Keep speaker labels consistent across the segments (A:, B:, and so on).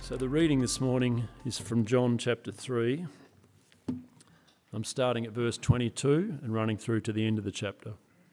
A: So the reading this morning is from John chapter 3. I'm starting at verse 22 and running through to the end of the chapter.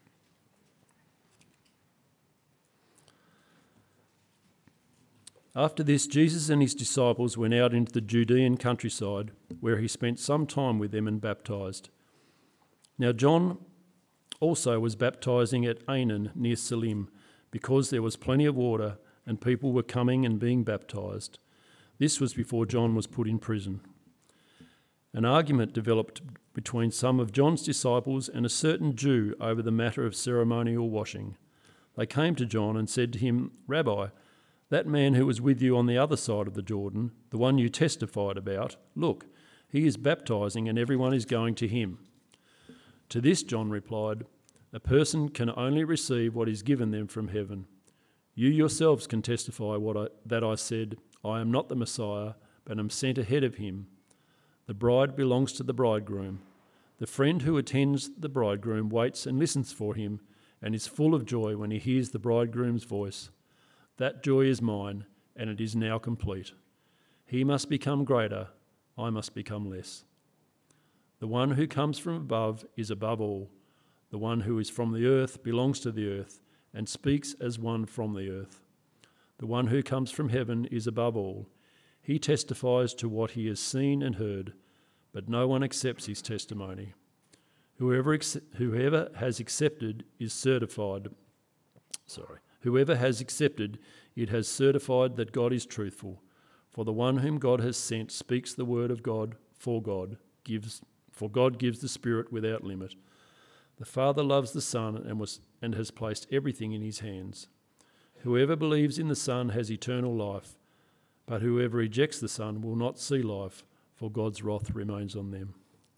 A: After this, Jesus and his disciples went out into the Judean countryside, where he spent some time with them and baptised. Now John also was baptising at Aenon near Salim, because there was plenty of water and people were coming and being baptised. This was before John was put in prison. An argument developed between some of John's disciples and a certain Jew over the matter of ceremonial washing. They came to John and said to him, "Rabbi, that man who was with you on the other side of the Jordan, the one you testified about, look, he is baptising and everyone is going to him." To this John replied, "A person can only receive what is given them from heaven. You yourselves can testify that I said, I am not the Messiah, but am sent ahead of him. The bride belongs to the bridegroom. The friend who attends the bridegroom waits and listens for him and is full of joy when he hears the bridegroom's voice. That joy is mine, and it is now complete. He must become greater, I must become less. The one who comes from above is above all. The one who is from the earth belongs to the earth and speaks as one from the earth. The one who comes from heaven is above all. He testifies to what he has seen and heard, but no one accepts his testimony. Whoever has accepted is certified. Whoever has accepted it has certified that God is truthful. For the one whom God has sent speaks the word of God, for God gives the Spirit without limit. The Father loves the Son and has placed everything in his hands. Whoever believes in the Son has eternal life, but whoever rejects the Son will not see life, for God's wrath remains on them."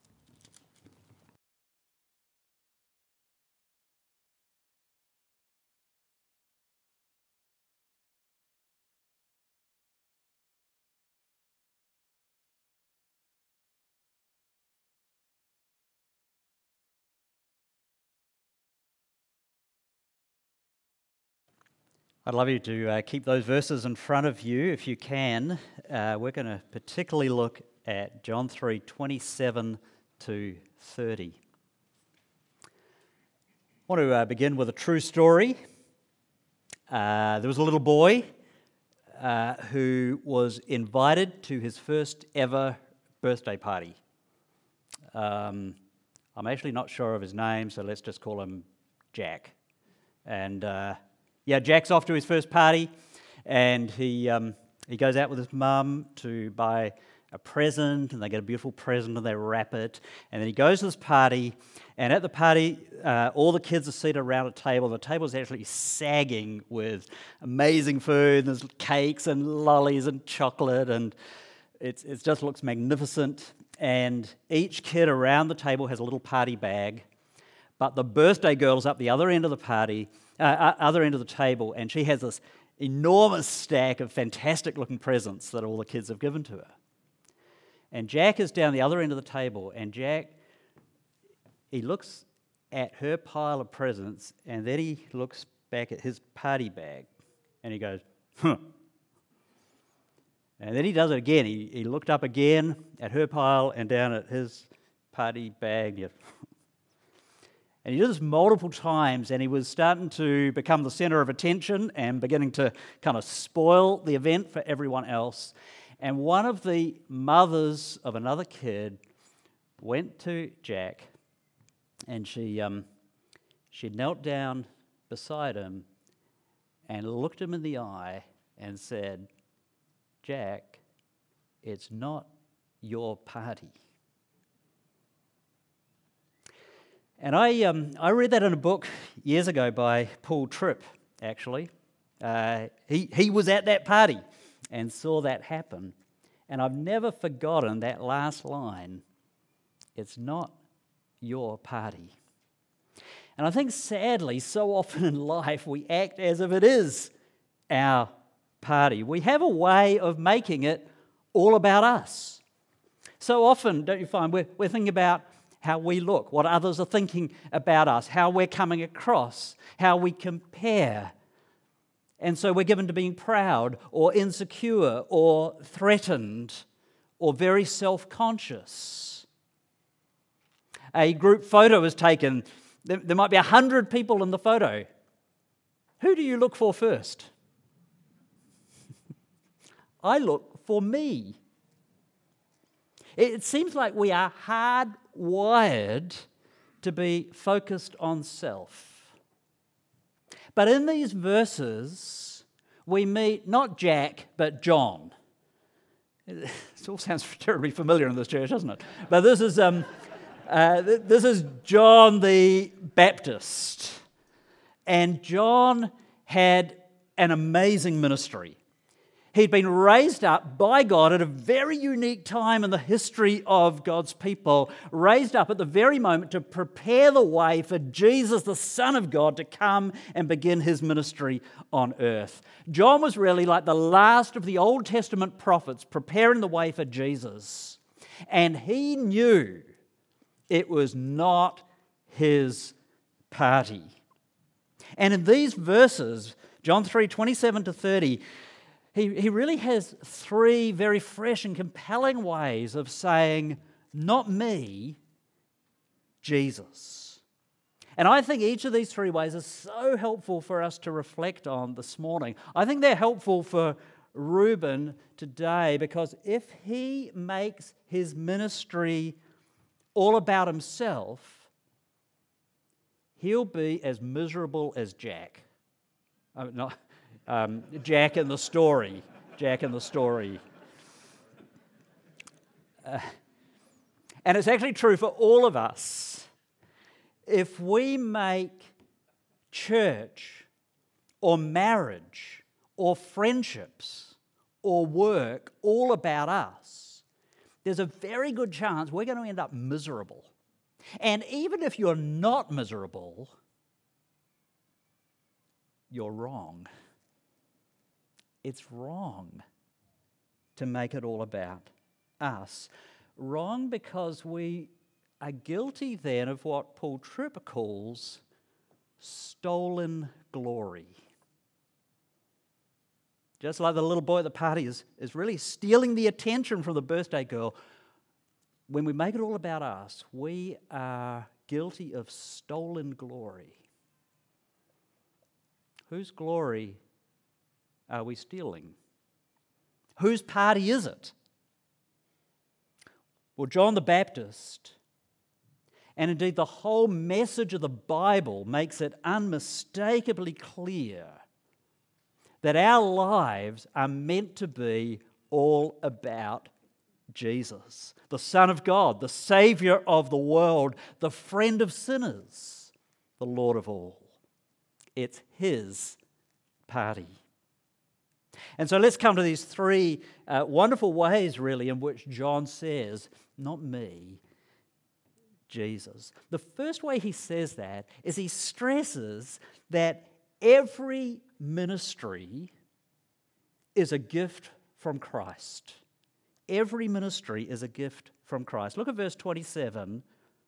B: I'd love you to keep those verses in front of you if you can. We're going to particularly look at John 3, 27 to 30. I want to begin with a true story. There was a little boy who was invited to his first ever birthday party. I'm actually not sure of his name, so let's just call him Jack. And Jack's off to his first party, and he goes out with his mum to buy a present, and they get a beautiful present, and they wrap it, and then he goes to this party, and at the party, all the kids are seated around a table. The table is actually sagging with amazing food. There's cakes and lollies and chocolate, and it just looks magnificent, and each kid around the table has a little party bag, but the birthday girl's up the other end of the party, other end of the table, and she has this enormous stack of fantastic-looking presents that all the kids have given to her. And Jack is down the other end of the table, and Jack, he looks at her pile of presents, and then he looks back at his party bag, and he goes, "Huh." And then he does it again. He looked up again at her pile and down at his party bag. And he did this multiple times, and he was starting to become the center of attention and beginning to kind of spoil the event for everyone else. And one of the mothers of another kid went to Jack, and she knelt down beside him and looked him in the eye and said, "Jack, it's not your party." And I read that in a book years ago by Paul Tripp, actually. He was at that party and saw that happen. And I've never forgotten that last line, "It's not your party." And I think sadly, so often in life, we act as if it is our party. We have a way of making it all about us. So often, don't you find, we're thinking about how we look, what others are thinking about us, how we're coming across, how we compare. And so we're given to being proud or insecure or threatened or very self-conscious. A group photo is taken. There might be 100 people in the photo. Who do you look for first? I look for me. It seems like we are hardwired to be focused on self. But in these verses, we meet not Jack, but John. It all sounds terribly familiar in this church, doesn't it? But this is John the Baptist. And John had an amazing ministry. He'd been raised up by God at a very unique time in the history of God's people, raised up at the very moment to prepare the way for Jesus, the Son of God, to come and begin his ministry on earth. John was really like the last of the Old Testament prophets preparing the way for Jesus. And he knew it was not his party. And in these verses, John 3:27-30, he really has three very fresh and compelling ways of saying, not me, Jesus. And I think each of these three ways is so helpful for us to reflect on this morning. I think they're helpful for Reuben today because if he makes his ministry all about himself, he'll be as miserable as Jack. Jack in the story. Jack in the story. And it's actually true for all of us. If we make church or marriage or friendships or work all about us, there's a very good chance we're going to end up miserable. And even if you're not miserable, you're wrong. It's wrong to make it all about us. Wrong because we are guilty then of what Paul Tripp calls stolen glory. Just like the little boy at the party is really stealing the attention from the birthday girl. When we make it all about us, we are guilty of stolen glory. Whose glory are we stealing? Whose party is it? Well, John the Baptist, and indeed the whole message of the Bible makes it unmistakably clear that our lives are meant to be all about Jesus, the Son of God, the Savior of the world, the friend of sinners, the Lord of all. It's his party. And so let's come to these three wonderful ways, really, in which John says, not me, Jesus. The first way he says that is he stresses that every ministry is a gift from Christ. Every ministry is a gift from Christ. Look at verse 27.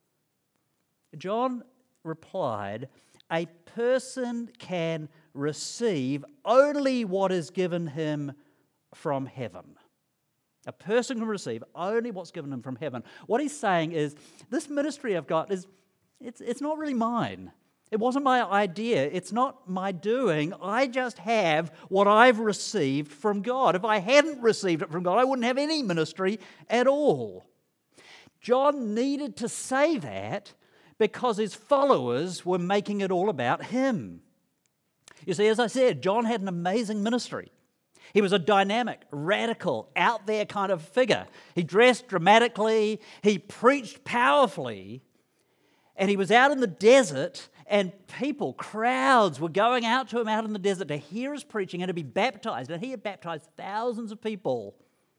B: John replied, a person can receive only what is given him from heaven. A person can receive only what's given him from heaven. What he's saying is, this ministry I've got it's not really mine. It wasn't my idea. It's not my doing. I just have what I've received from God. If I hadn't received it from God, I wouldn't have any ministry at all. John needed to say that because his followers were making it all about him. You see, as I said, John had an amazing ministry. He was a dynamic, radical, out there kind of figure. He dressed dramatically, he preached powerfully, and he was out in the desert, and people, crowds, were going out to him out in the desert to hear his preaching and to be baptized. And he had baptized thousands of people.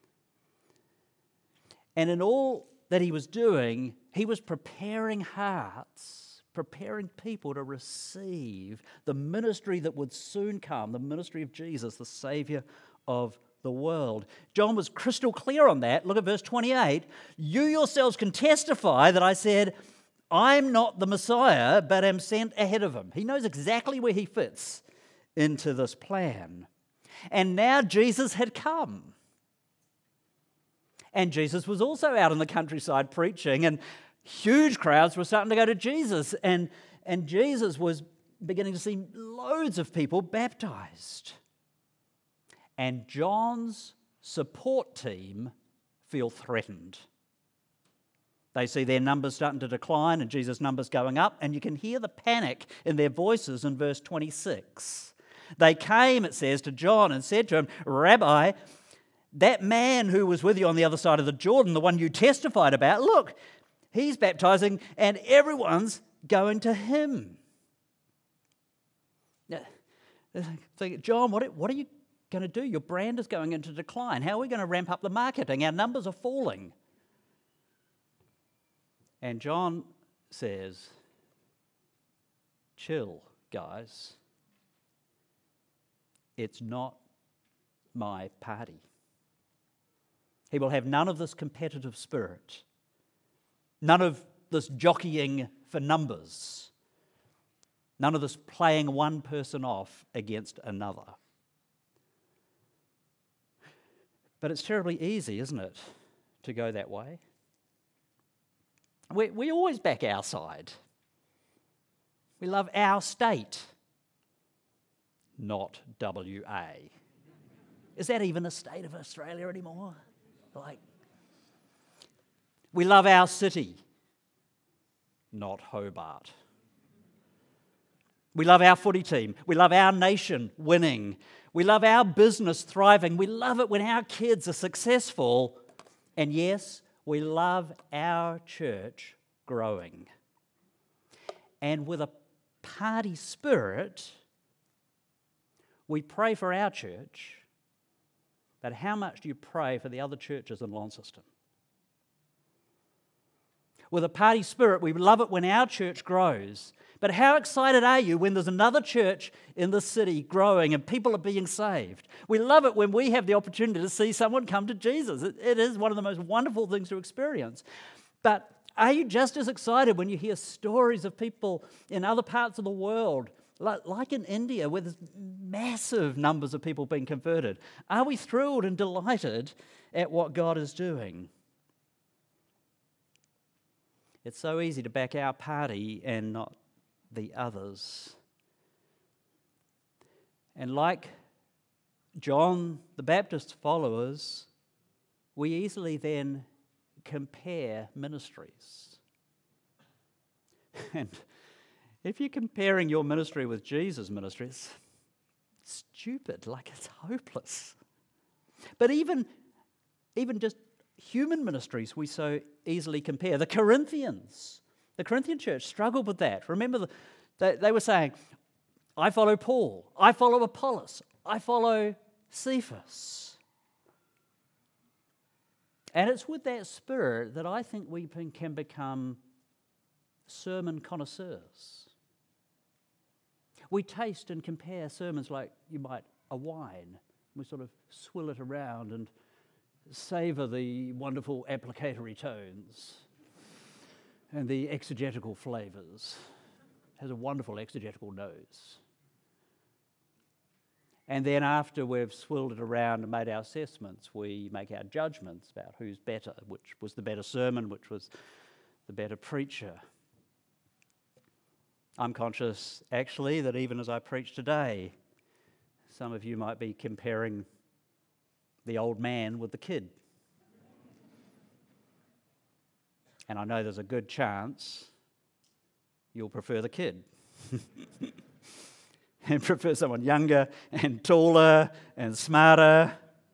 B: And in all that he was doing, he was preparing hearts, preparing people to receive the ministry that would soon come, the ministry of Jesus, the Savior of the world. John was crystal clear on that. Look at verse 28. You yourselves can testify that I said, I'm not the Messiah, but am sent ahead of him. He knows exactly where he fits into this plan. And now Jesus had come. And Jesus was also out in the countryside preaching, and huge crowds were starting to go to Jesus. And Jesus was beginning to see loads of people baptized. And John's support team feel threatened. They see their numbers starting to decline and Jesus' numbers going up, and you can hear the panic in their voices in verse 26. They came, it says, to John and said to him, "Rabbi, that man who was with you on the other side of the Jordan, the one you testified about, look, he's baptizing and everyone's going to him." John, what are you going to do? Your brand is going into decline. How are we going to ramp up the marketing? Our numbers are falling. And John says, "Chill, guys. It's not my party." He will have none of this competitive spirit, none of this jockeying for numbers, none of this playing one person off against another. But it's terribly easy, isn't it, to go that way? We always back our side. We love our state, not WA. Is that even a state of Australia anymore? We love our city, not Hobart. We love our footy team. We love our nation winning. We love our business thriving. We love it when our kids are successful. And yes, we love our church growing. And with a party spirit, we pray for our church, but how much do you pray for the other churches in Launceston? With a party spirit, we love it when our church grows, but how excited are you when there's another church in the city growing and people are being saved? We love it when we have the opportunity to see someone come to Jesus. It is one of the most wonderful things to experience. But are you just as excited when you hear stories of people in other parts of the world, like in India, where there's massive numbers of people being converted? Are we thrilled and delighted at what God is doing? It's so easy to back our party and not the others. And like John the Baptist's followers, we easily then compare ministries. And if you're comparing your ministry with Jesus' ministry, it's stupid, it's hopeless. But even just human ministries we so easily compare. The Corinthian church struggled with that. Remember, they were saying, "I follow Paul, I follow Apollos, I follow Cephas." And it's with that spirit that I think we can become sermon connoisseurs. We taste and compare sermons like you might a wine. We sort of swill it around and savour the wonderful applicatory tones and the exegetical flavours. It has a wonderful exegetical nose. And then after we've swilled it around and made our assessments, we make our judgments about who's better, which was the better sermon, which was the better preacher. I'm conscious, actually, that even as I preach today, some of you might be comparing the old man with the kid. And I know there's a good chance you'll prefer the kid. And prefer someone younger and taller and smarter.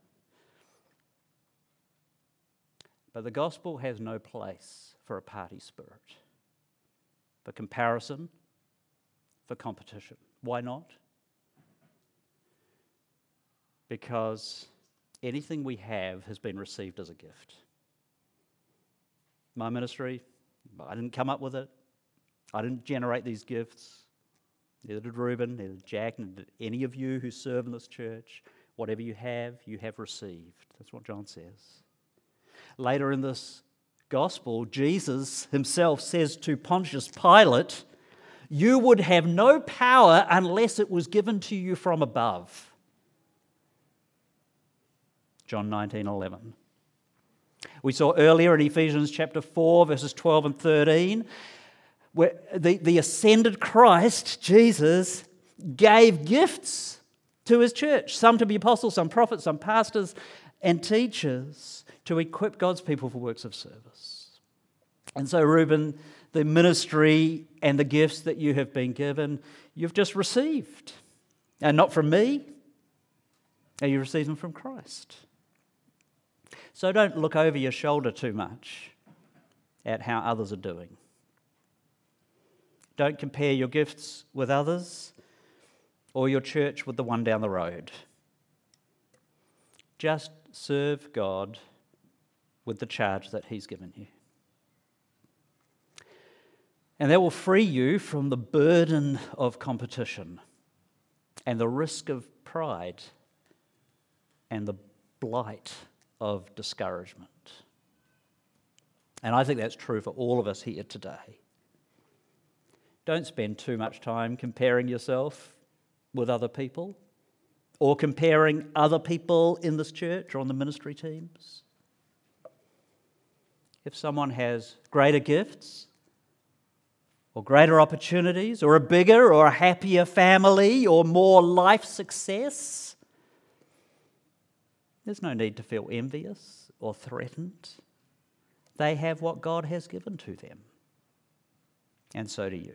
B: But the gospel has no place for a party spirit, for comparison, for competition. Why not? Because anything we have has been received as a gift. My ministry, I didn't come up with it. I didn't generate these gifts. Neither did Reuben, neither did Jack, neither did any of you who serve in this church. Whatever you have received. That's what John says. Later in this gospel, Jesus himself says to Pontius Pilate, you would have no power unless it was given to you from above. John 19:11. We saw earlier in Ephesians chapter 4, verses 12 and 13, where the ascended Christ, Jesus, gave gifts to his church, some to be apostles, some prophets, some pastors and teachers, to equip God's people for works of service. And so, Reuben, the ministry and the gifts that you have been given, you've just received. And not from me, and you received them from Christ. So don't look over your shoulder too much at how others are doing. Don't compare your gifts with others or your church with the one down the road. Just serve God with the charge that he's given you. And that will free you from the burden of competition and the risk of pride and the blight of discouragement. And I think that's true for all of us here today. Don't spend too much time comparing yourself with other people or comparing other people in this church or on the ministry teams. If someone has greater gifts or greater opportunities or a bigger or a happier family or more life success, there's no need to feel envious or threatened. They have what God has given to them. And so do you.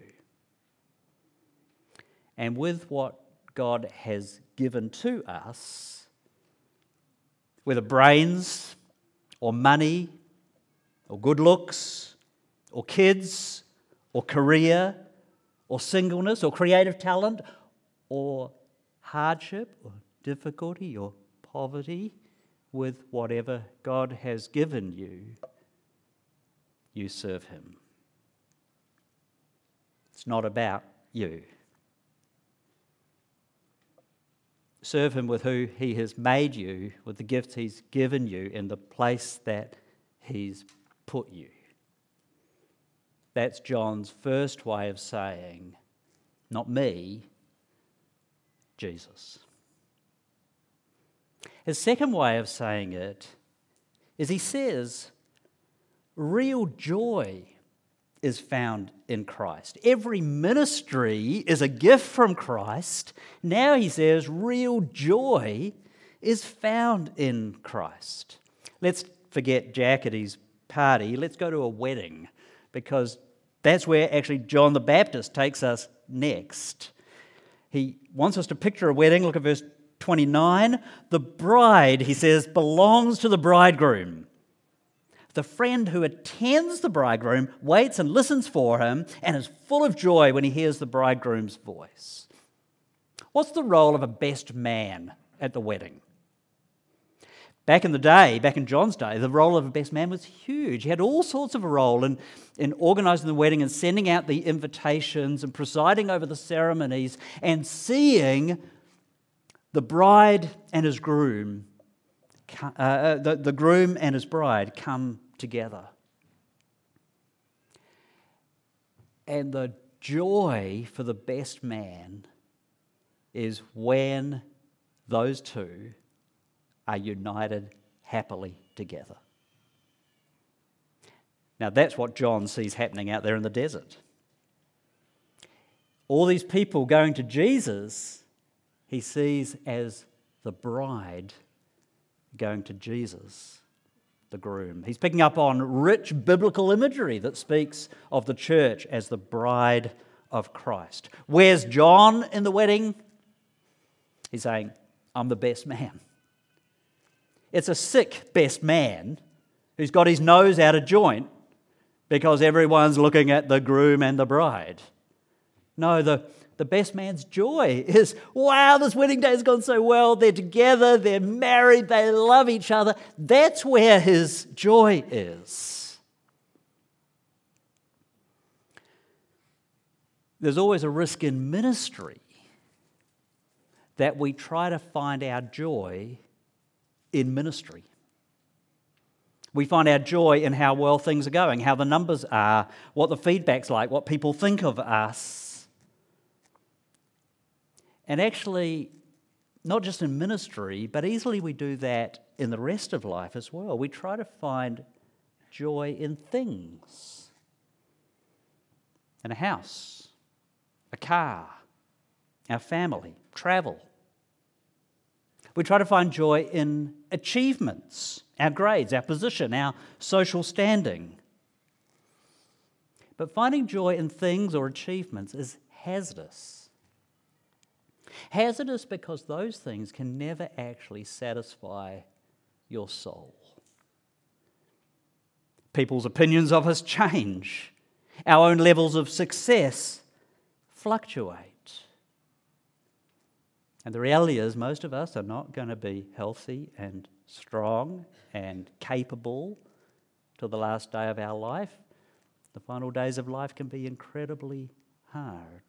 B: And with what God has given to us, whether brains or money or good looks or kids or career or singleness or creative talent or hardship or difficulty or poverty, with whatever God has given you, you serve him. It's not about you. Serve him with who he has made you, with the gifts he's given you in the place that he's put you. That's John's first way of saying, not me, Jesus. His second way of saying it is he says, real joy is found in Christ. Every ministry is a gift from Christ. Now he says real joy is found in Christ. Let's forget Jack at his party. Let's go to a wedding, because that's where actually John the Baptist takes us next. He wants us to picture a wedding. Look at verse 29. The bride, he says, belongs to the bridegroom. The friend who attends the bridegroom waits and listens for him and is full of joy when he hears the bridegroom's voice. What's the role of a best man at the wedding? Back in the day, back in John's day, the role of a best man was huge. He had all sorts of a role in organising the wedding and sending out the invitations and presiding over the ceremonies and seeing the bride and his groom, the groom and his bride come together. And the joy for the best man is when those two are united happily together. Now that's what John sees happening out there in the desert. All these people going to Jesus, he sees as the bride going to Jesus, the groom. He's picking up on rich biblical imagery that speaks of the church as the bride of Christ. Where's John in the wedding? He's saying, I'm the best man. It's a sick best man who's got his nose out of joint because everyone's looking at the groom and the bride. No, the best man's joy is, wow, this wedding day has gone so well. They're together, they're married, they love each other. That's where his joy is. There's always a risk in ministry that we try to find our joy in ministry. We find our joy in how well things are going, how the numbers are, what the feedback's like, what people think of us. And actually, not just in ministry, but easily we do that in the rest of life as well. We try to find joy in things, in a house, a car, our family, travel. We try to find joy in achievements, our grades, our position, our social standing. But finding joy in things or achievements is hazardous. Hazardous because those things can never actually satisfy your soul. People's opinions of us change. Our own levels of success fluctuate. And the reality is, most of us are not going to be healthy and strong and capable till the last day of our life. The final days of life can be incredibly hard.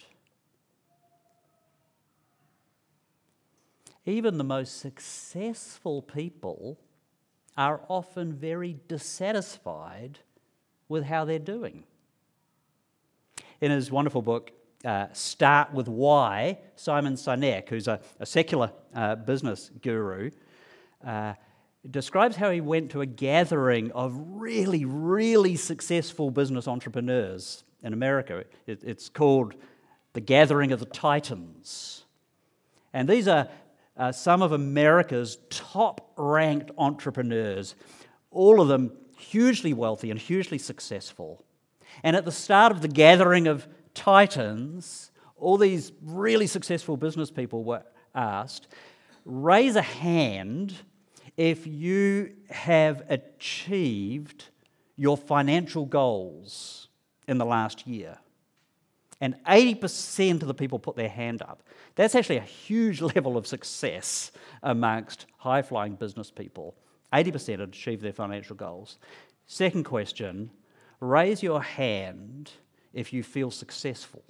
B: Even the most successful people are often very dissatisfied with how they're doing. In his wonderful book, Start With Why, Simon Sinek, who's a secular business guru, describes how he went to a gathering of really, really successful business entrepreneurs in America. It's called the Gathering of the Titans. And these are some of America's top-ranked entrepreneurs, all of them hugely wealthy and hugely successful. And at the start of the Gathering of Titans, all these really successful business people were asked, raise a hand if you have achieved your financial goals in the last year. And 80% of the people put their hand up. That's actually a huge level of success amongst high-flying business people. 80% had achieved their financial goals. Second question, raise your hand if you feel successful.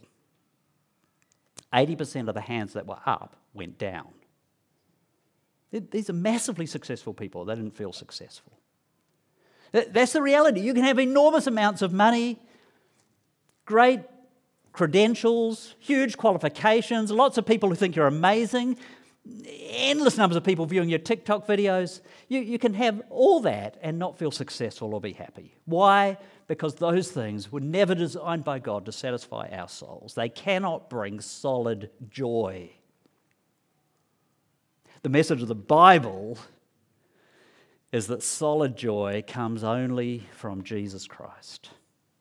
B: 80% of the hands that were up went down. These are massively successful people. They didn't feel successful. That's the reality. You can have enormous amounts of money, great credentials, huge qualifications, lots of people who think you're amazing, endless numbers of people viewing your TikTok videos. You can have all that and not feel successful or be happy. Why? Because those things were never designed by God to satisfy our souls. They cannot bring solid joy. The message of the Bible is that solid joy comes only from Jesus Christ.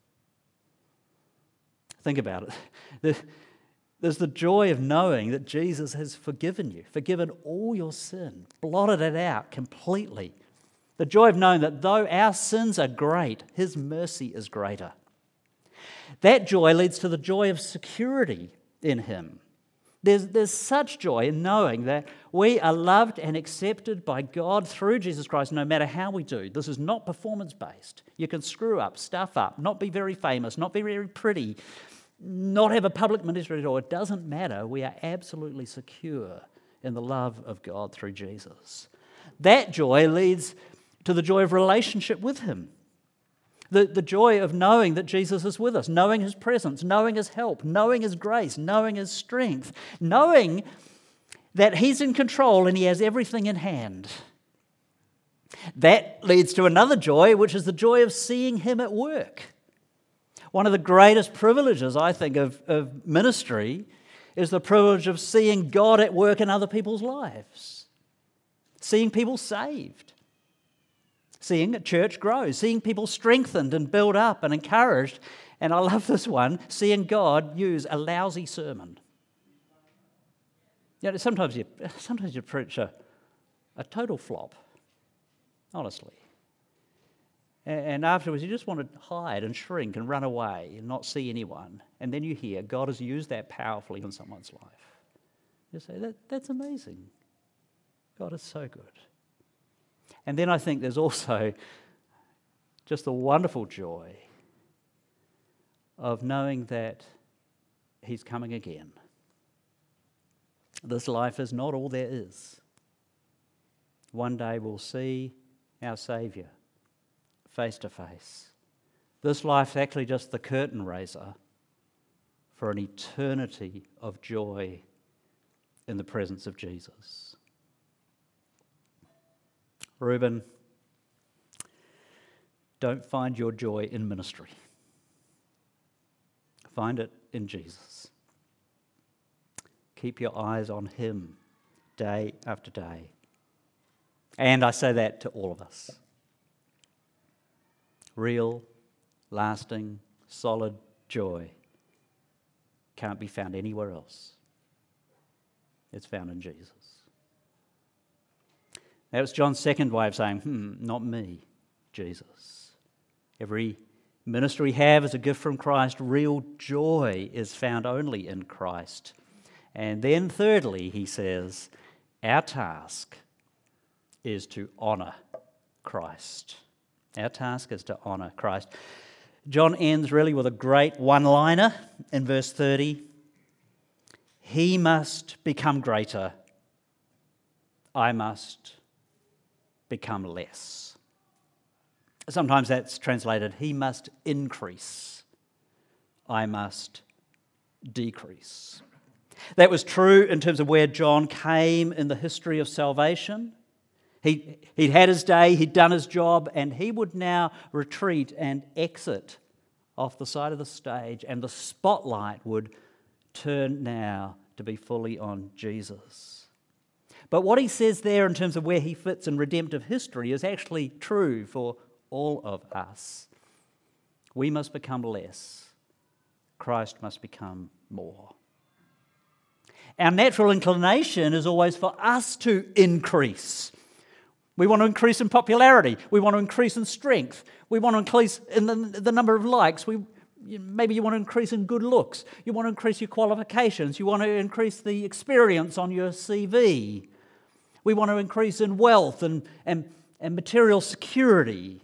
B: Think about it. There's the joy of knowing that Jesus has forgiven you, forgiven all your sin, blotted it out completely. The joy of knowing that though our sins are great, His mercy is greater. That joy leads to the joy of security in Him. There's such joy in knowing that we are loved and accepted by God through Jesus Christ no matter how we do. This is not performance-based. You can screw up, stuff up, not be very famous, not be very pretty, not have a public ministry at all. It doesn't matter. We are absolutely secure in the love of God through Jesus. That joy leads to the joy of relationship with Him. The joy of knowing that Jesus is with us, knowing His presence, knowing His help, knowing His grace, knowing His strength, knowing that He's in control and He has everything in hand. That leads to another joy, which is the joy of seeing Him at work. One of the greatest privileges, I think, of ministry is the privilege of seeing God at work in other people's lives, seeing people saved, seeing a church grow, seeing people strengthened and built up and encouraged. And I love this one, seeing God use a lousy sermon. You know, sometimes you preach a total flop, honestly. And afterwards you just want to hide and shrink and run away and not see anyone. And then you hear God has used that powerfully in someone's life. You say, that's amazing. God is so good. And then I think there's also just the wonderful joy of knowing that He's coming again. This life is not all there is. One day we'll see our Saviour face to face. This life's actually just the curtain raiser for an eternity of joy in the presence of Jesus. Reuben, don't find your joy in ministry. Find it in Jesus. Keep your eyes on him day after day. And I say that to all of us. Real, lasting, solid joy can't be found anywhere else. It's found in Jesus. That was John's second way of saying, not me, Jesus. Every ministry we have is a gift from Christ. Real joy is found only in Christ. And then thirdly, he says, our task is to honour Christ. Our task is to honour Christ. John ends really with a great one-liner in verse 30. He must become greater. I must become less. Sometimes that's translated, he must increase. I must decrease. That was true in terms of where John came in the history of salvation. He'd had his day, he'd done his job, and he would now retreat and exit off the side of the stage, and the spotlight would turn now to be fully on Jesus. But what he says there in terms of where he fits in redemptive history is actually true for all of us. We must become less. Christ must become more. Our natural inclination is always for us to increase. We want to increase in popularity. We want to increase in strength. We want to increase in the number of likes. Maybe you want to increase in good looks. You want to increase your qualifications. You want to increase the experience on your CV. We want to increase in wealth and material security.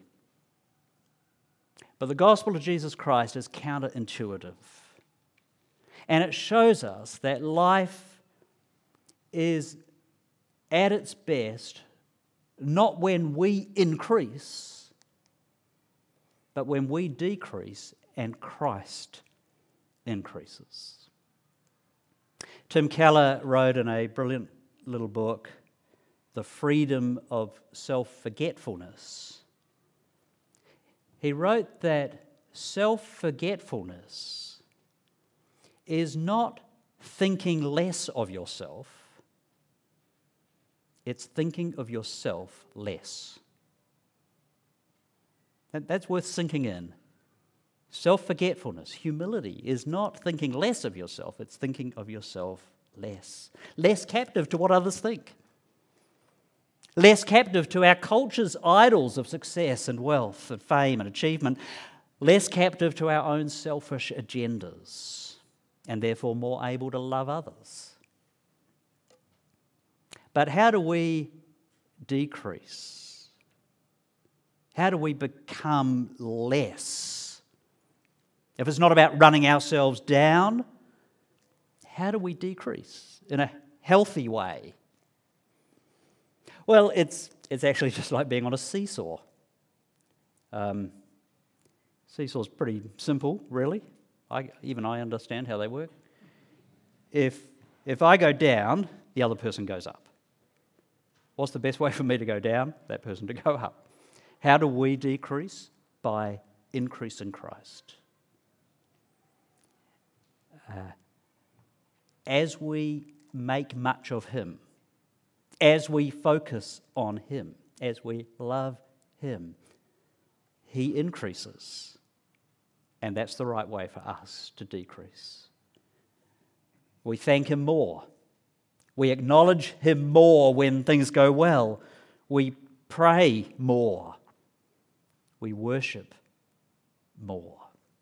B: But the gospel of Jesus Christ is counterintuitive. And it shows us that life is at its best not when we increase, but when we decrease and Christ increases. Tim Keller wrote in a brilliant little book, The Freedom of Self-Forgetfulness. He wrote that self-forgetfulness is not thinking less of yourself, it's thinking of yourself less. That's worth sinking in. Self-forgetfulness, humility, is not thinking less of yourself, it's thinking of yourself less. Less captive to what others think. Less captive to our culture's idols of success and wealth and fame and achievement. Less captive to our own selfish agendas, and therefore more able to love others. But how do we decrease? How do we become less? If it's not about running ourselves down, how do we decrease in a healthy way? Well, it's actually just like being on a seesaw. Seesaw's pretty simple, really. Even I understand how they work. If I go down, the other person goes up. What's the best way for me to go down? That person to go up. How do we decrease? By increasing Christ. As we make much of him, as we focus on him, as we love him, he increases. And that's the right way for us to decrease. We thank him more. We acknowledge him more when things go well. We pray more. We worship more.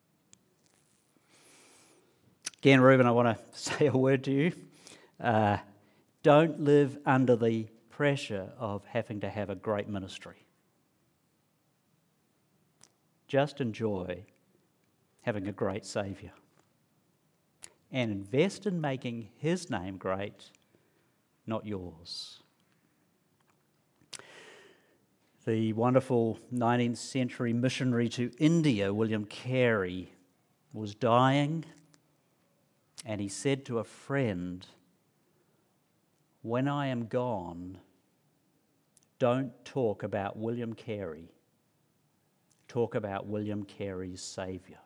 B: Again, Reuben, I want to say a word to you. Don't live under the pressure of having to have a great ministry. Just enjoy having a great Saviour. And invest in making his name great, not yours. The wonderful 19th century missionary to India, William Carey, was dying, and he said to a friend, when I am gone, don't talk about William Carey. Talk about William Carey's Saviour.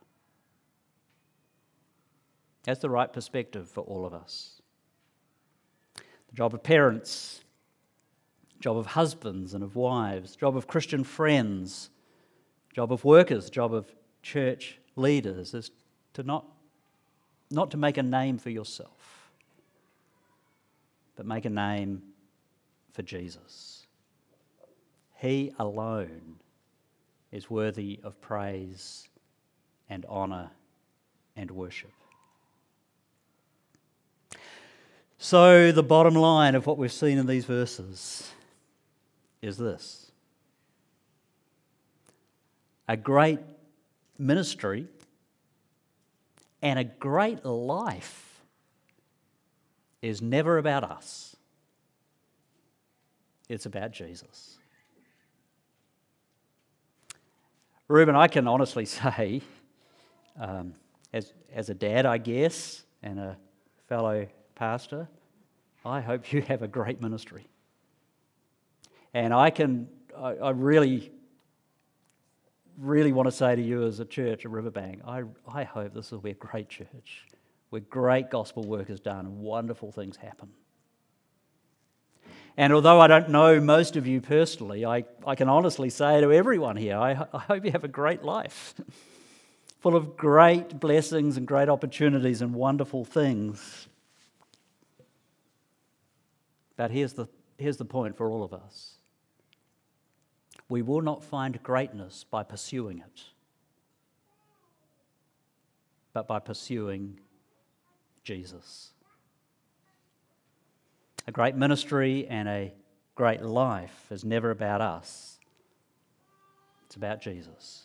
B: That's the right perspective for all of us. The job of parents, job of husbands and of wives, job of Christian friends, job of workers, job of church leaders is to not to make a name for yourself, but make a name for Jesus. He alone is worthy of praise and honour and worship. So the bottom line of what we've seen in these verses is this: a great ministry and a great life is never about us. It's about Jesus. Reuben, I can honestly say, as a dad, I guess, and a fellow pastor, I hope you have a great ministry. And I really want to say to you as a church at Riverbank, I hope this will be a great church where great gospel work is done and wonderful things happen. And although I don't know most of you personally, I can honestly say to everyone here, I hope you have a great life, full of great blessings and great opportunities and wonderful things. But here's the point for all of us. We will not find greatness by pursuing it, but by pursuing Jesus. A great ministry and a great life is never about us. It's about Jesus.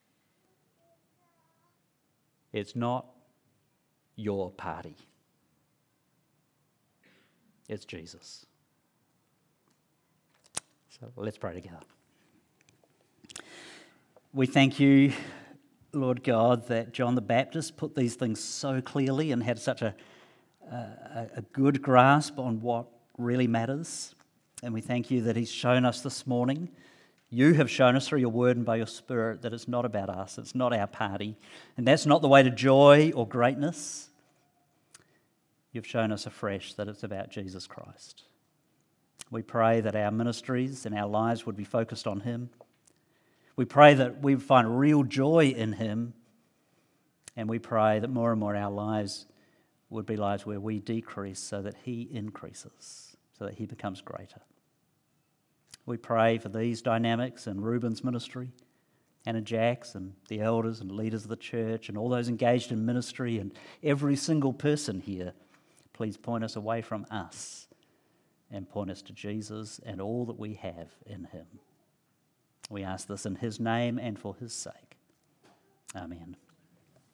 B: It's not your party. It's Jesus. So let's pray together. We thank you, Lord God, that John the Baptist put these things so clearly and had such a good grasp on what really matters. And we thank you that he's shown us this morning, you have shown us through your word and by your Spirit, that it's not about us, it's not our party, and that's not the way to joy or greatness. You've shown us afresh that it's about Jesus Christ. We pray that our ministries and our lives would be focused on him. We pray that we find real joy in him, and we pray that more and more our lives would be lives where we decrease so that he increases, so that he becomes greater. We pray for these dynamics in Reuben's ministry, and in Jack's, and the elders and leaders of the church, and all those engaged in ministry, and every single person here. Please point us away from us and point us to Jesus and all that we have in him. We ask this in his name and for his sake. Amen.